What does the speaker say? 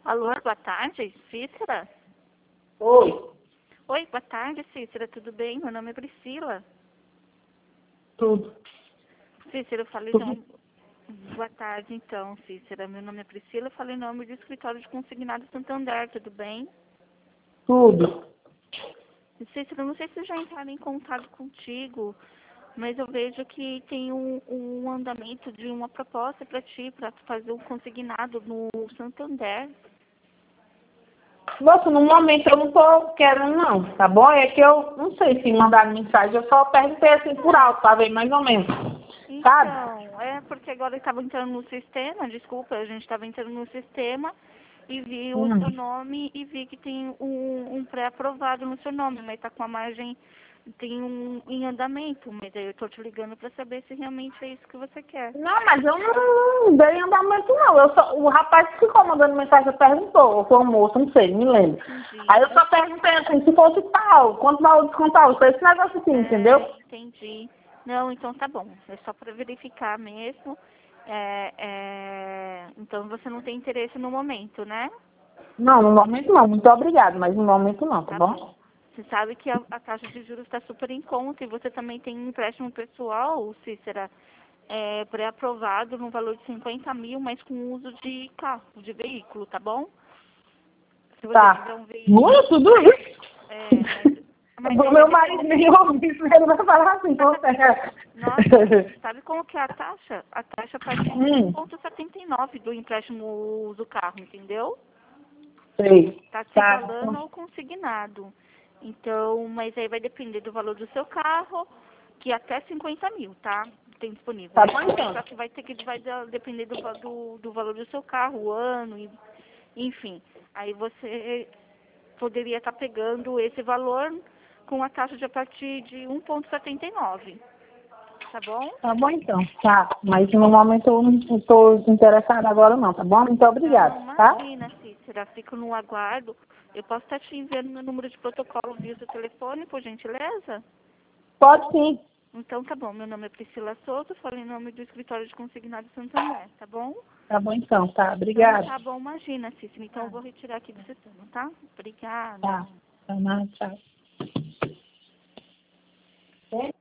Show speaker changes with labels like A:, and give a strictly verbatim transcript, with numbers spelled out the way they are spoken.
A: Alô, boa tarde, Cícera?
B: Oi,
A: Oi, boa tarde, Cícera, tudo bem? Meu nome é Priscila.
B: tudo.
A: Cícera, eu falei
B: Tudo,
A: não. Boa tarde, então, Cícera. Meu nome é Priscila, eu falei em nome do escritório de consignado Santander, tudo bem?
B: tudo.
A: Cícera, eu não sei se já entraram em contato contigo, mas eu vejo que tem um, um andamento de uma proposta para ti, para fazer um consignado no Santander.
B: Nossa, no momento eu não tô querendo não, tá bom? É que eu não sei se mandaram mensagem, eu só perguntei assim por alto, pra ver mais ou menos. Sabe?
A: Então, é porque agora estava entrando no sistema, desculpa, a gente estava entrando no sistema e vi o
B: Hum.
A: seu nome e vi que tem um, um pré-aprovado no seu nome, mas está com a margem, tem um em andamento, mas aí eu estou te ligando para saber se realmente é isso que você quer.
B: Não, mas eu não, não dei andamento não. Eu só, o rapaz que ficou mandando mensagem perguntou, ou foi o moço, não sei, não me lembro. Aí
A: Entendi.
B: eu só perguntei assim, se fosse tal, quanto valor descontar, foi esse negócio assim, entendeu?
A: É, entendi. Não, então tá bom. É só para verificar mesmo. É, é, então você não tem interesse no momento, né?
B: Não, no momento não, muito obrigado, mas no momento não, tá
A: Tá
B: bom?
A: bom. Você sabe que a, a taxa de juros está super em conta e você também tem um empréstimo pessoal, Cícera, é, pré-aprovado no valor de cinquenta mil, mas com uso de carro, de veículo, tá bom? Se você tiver
B: Tá.
A: um veículo,
B: Muito tudo isso.
A: é, mas, mas
B: O
A: aí vai
B: meu marido
A: depender.
B: me ouve isso, ele vai falar assim,
A: Mas
B: com
A: sabe,
B: certeza.
A: nossa, sabe como que é a taxa? A taxa a partir de um
B: Hum,
A: vírgula setenta e nove do empréstimo uso carro, entendeu?
B: sei.
A: Está se
B: Tá.
A: igualando ao consignado. Então, mas aí vai depender do valor do seu carro, que até cinquenta mil, tá? Tem disponível.
B: Tá
A: Aí
B: bom
A: só,
B: então.
A: só que vai ter que vai da- depender do, va- do, do valor do seu carro, o ano, e, enfim. Aí você poderia estar pegando esse valor com a taxa de a partir de um vírgula setenta e nove, tá bom?
B: Tá bom então. Tá. Mas no momento eu não estou interessada agora não, tá bom? Muito
A: Não,
B: obrigado, tá?
A: imagina, Cícera, fico no aguardo. Eu posso estar te enviando meu número de protocolo via seu telefone, por gentileza?
B: Pode sim.
A: Então tá bom, meu nome é Priscila Souto, falo em nome do escritório de consignado Santander, tá bom?
B: Tá bom então, tá.
A: Então
B: Obrigado.
A: tá bom, imagina, Cícera. Então eu vou retirar aqui do sistema, tá? Obrigada.
B: Tá. Tá, tchau.